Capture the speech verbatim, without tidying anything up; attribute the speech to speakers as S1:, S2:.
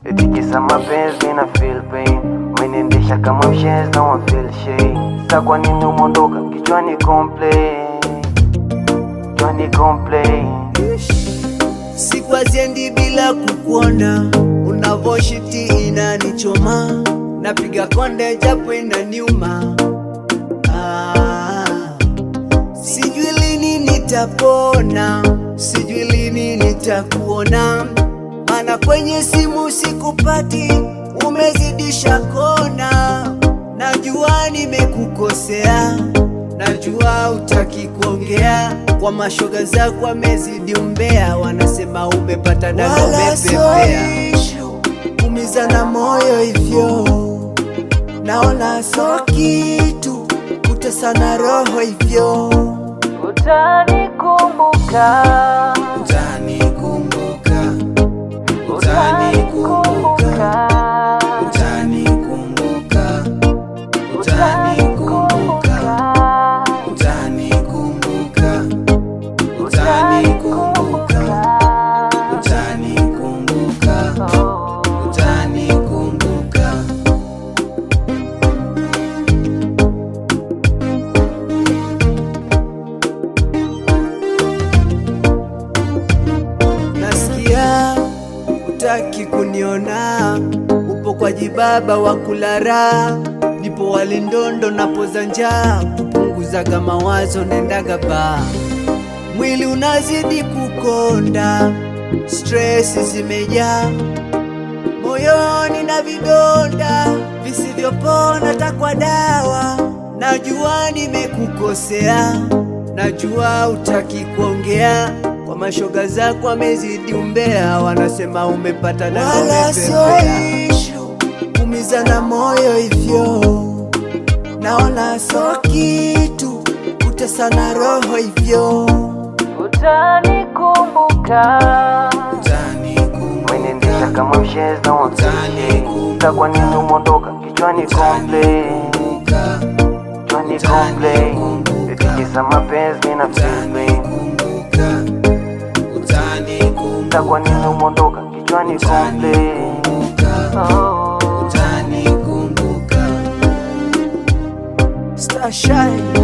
S1: eti kisa mapenzi na feel pain. Umeniendesha kama mshenzi na wa feel shame. Sasa kwa nini umondoka kichwani complain, kichwani complain.
S2: Siku haziendi bila kukuona, unavoshiti inanichoma. Napiga konde japo inaniuma. ah, Sijui lini nitapona, sijui lini nitakuona. Mana kwenye simu sikupati, umezidisha kona. Najua nimekukosea, najua utaki kuongea. Kwa mashoga zako wamezidi umbea, wanasema umepata dada umepepea. Umizana moyo hivyo, naona so kitu, kutesana roho hivyo.
S1: Utanikumbuka,
S2: utanikumbuka, utanikumbuka, utanikumbuka, utanikumbuka, utanikumbuka, utanikumbuka, utanikumbuka, utanikumbuka. Nasikia utaki kuniona, upo kwa jibaba wa kulara. Nipo walindondo napoza njaa, kupunguzaga mawazo nendaga ba. Mwili unazidi kukonda, stress zimejaa. Moyoni na vidonda, visivyopona takwa dawa. Najua nimekukosea, najua utaki kuongea. Kwa mashoga zako wamezidi umbea, wanasema umepata na umepepea. Umizana moyo hivyo, naona so kitu, kutesana roho hivyo.
S1: utanikumbuka, umeniendesha kama mshenzi na wa feel shame. Sasa kwa nini umondoka kichwani complain, kichwani complain. Eti kisa mapenzi na feel pain. Sasa kwa nini umondoka kichwani complain.
S2: Starshine.